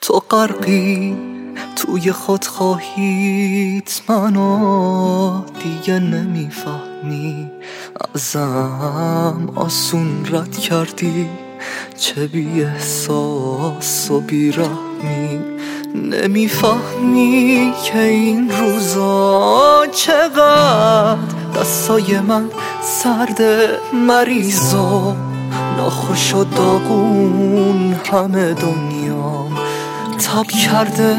تو غرقی توی خودخواهیت، منو دیگه نمیفهمی. ازم آسون رد کردی، چه بی احساس و بی رحمی. نمیفهمی که این روزا چقدر دستای من سرده، مریض و ناخوش و داغون، همه دنیام تب کرده.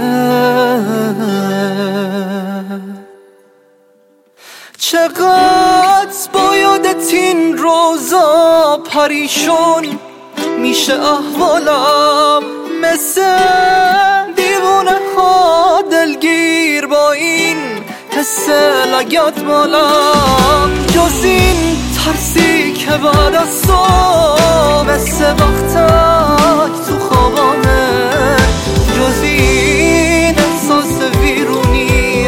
چقدر با یادت این روزا پریشون میشه احوالم، مثل دیوونه ها دلگیر با این حس لگت مالم. جز این ترسی که بعد از تو مثل وقتک تو خوابانه، جز این احساس ویرونی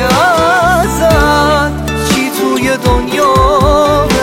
ازت چی توی دنیامه.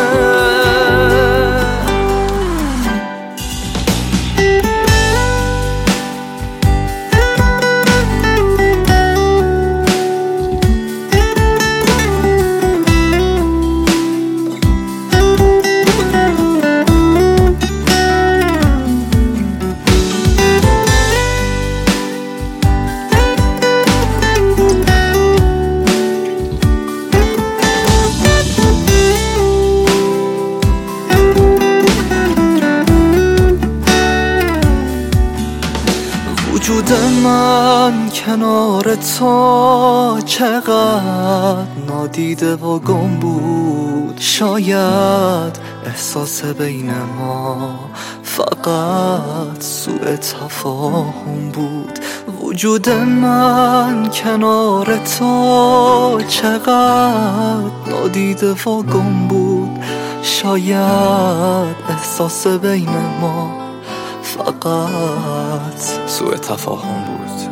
وجود من کنار تو چقدر نادیده و گم بود. شاید احساس بین ما فقط سوء تفاهم بود. وجود من کنار تو چقدر نادیده و گم بود. شاید احساس بین ما فقط سوء تفاهم بود.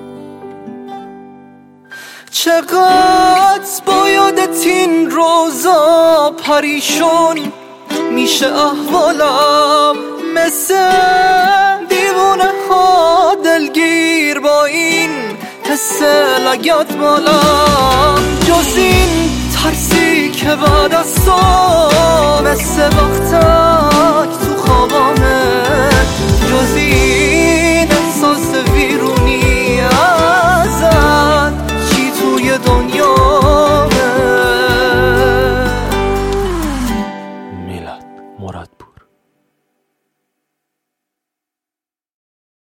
چقدر با یادت این روزا پریشون میشه احوالم، مثل دیوونه ها دلگیر با این حس لگت مالم. جز این ترسی که بعد از تو مثل وقتک تو خوابامه، جز این